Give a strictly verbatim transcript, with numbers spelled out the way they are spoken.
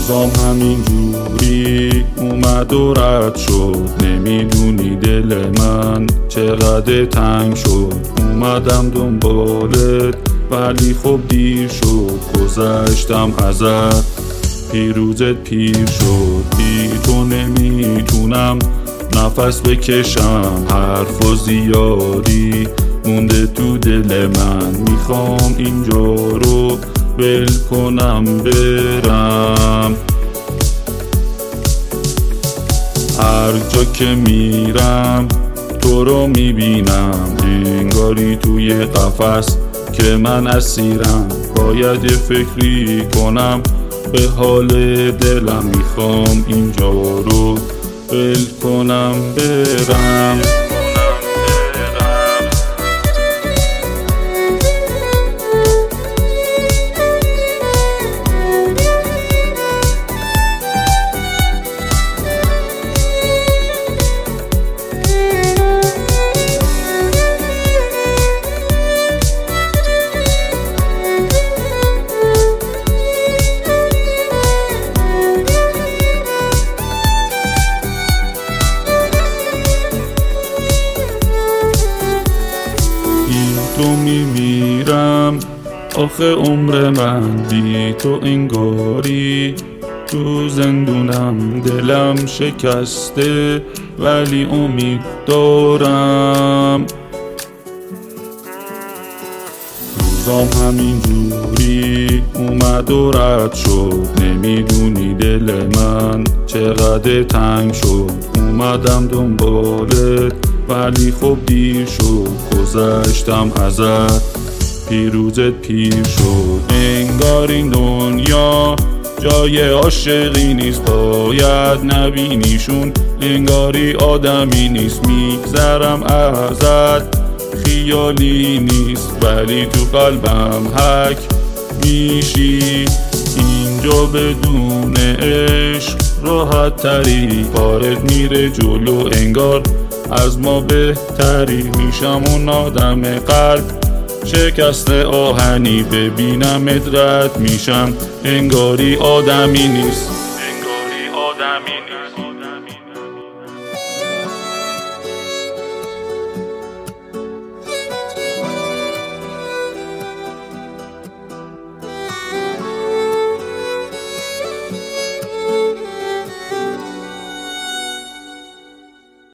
روزام همین جوری اومد و رد شد. نمیدونی دل من چقدر تنگ شد. اومدم دنبالت ولی خب دیر شد. گذشتم ازت پیروزت پیر شد. بی تو نمیتونم نفس بکشم. حرف و زیادی مونده تو دل من. میخوام اینجا رو ول کنم برم. هر جا که میرم تو رو میبینم. انگاری توی قفس که من اسیرم. باید یه فکری کنم به حال دلم. میخوام اینجا رو ول کنم برم. تو میمیرم آخه عمر من بی تو انگاری تو زندونم. دلم شکسته ولی امید دارم. روزام همین جوری اومد و رد شد. نمیدونی دل من چقدر تنگ شد. اومدم دنبالت ولی خب دیر شد. گذشتم ازت پیروزت پیر شد. انگار این دنیا جای عاشقی نیست. باید نبینیشون انگاری آدمی نیست. میگذرم ازت خیالی نیست ولی تو قلبم حک میشی. اینجا بدون عشق راحت تری. کارت میره جلو انگار از ما بهتری. میشم اون آدم قلب شکست آهنی. ببینمت رد میشم انگاری آدمی نیست. انگاری آدمی نیست.